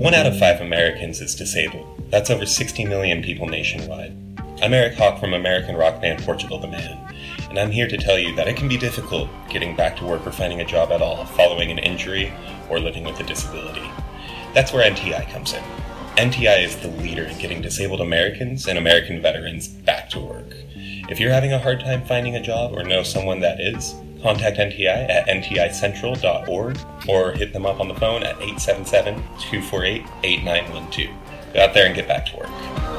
1 out of 5 Americans is disabled. That's over 60 million people nationwide. I'm Eric Hawk from American rock band Portugal the Man, and I'm here to tell you that it can be difficult getting back to work or finding a job at all following an injury or living with a disability. That's where NTI comes in. NTI is the leader in getting disabled Americans and American veterans back to work. If you're having a hard time finding a job or know someone that is, contact NTI at nticentral.org or hit them up on the phone at 877-248-8912. Go out there and get back to work.